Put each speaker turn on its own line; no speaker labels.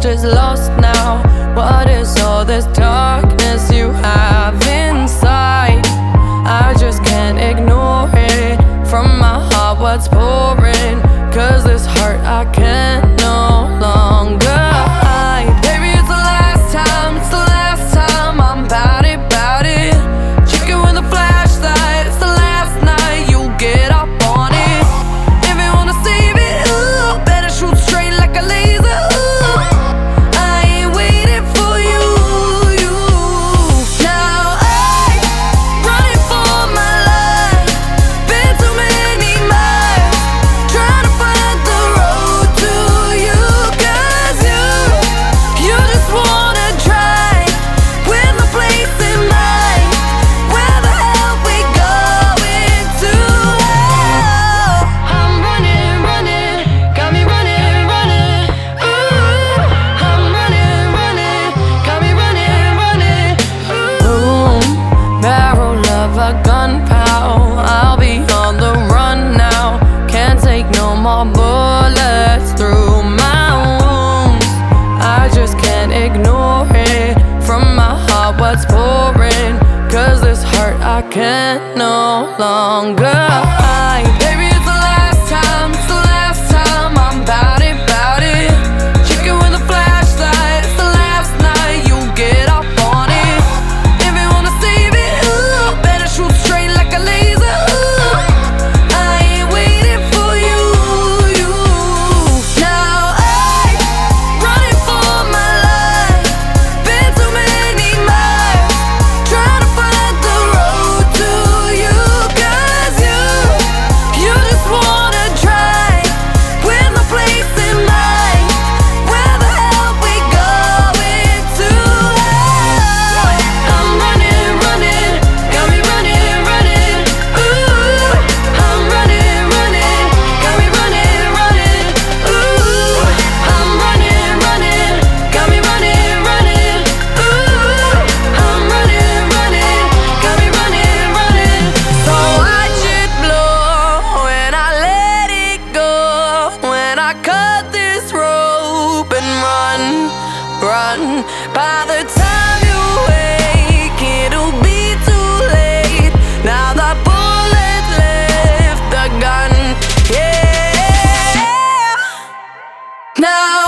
is lost now. What is all this darkness you have inside? I just can't ignore it. From my heart what's pouring, 'cause this heart I can't no longer hide. Baby, it's the last time, it's the last time. I'm bout it, bout it. Chicken with a flashlight, it's the last night. You'll get up on it. If you wanna save it, ooh, better shoot straight like a laser. Ooh, I ain't waiting for you, you. Now I'm running for my life. Been too many miles, trying to find the road to you. 'Cause you just wanna drive with no place in mind. Where the hell we going to? I'm running, running, got me running, running. Ooh, I'm running, running, got me running, running. Boom, barrel of a gun, pal. I'll be on the run now. Can't take no more bullets through my wounds. I just can't ignore it. From my heart what's pouring, 'cause this heart I can't no longer hide. Baby, it's the last time, it's the last time. I'm bout it, bout it. Chicken with a flashlight, it's the last night. You'll get up on it. If you wanna save it, ooh, better shoot straight like a laser. Ooh, I ain't waiting for you, you. Now I'm running for my life. Been too many miles, trying to find the road to you. 'Cause you just wanna drive with no place in mind. Where the hell we going to? I'm running, running, got me running, running. Ooh, I'm running, running, got me running, running. Ooh, I'm running, running, got me running, running. Ooh, I'm running, running, got me running, running. So watch it blow when I let it go. When I cut this rope and run, run. By the time you wake, it'll be too late. Now the bullet left the gun, yeah. Now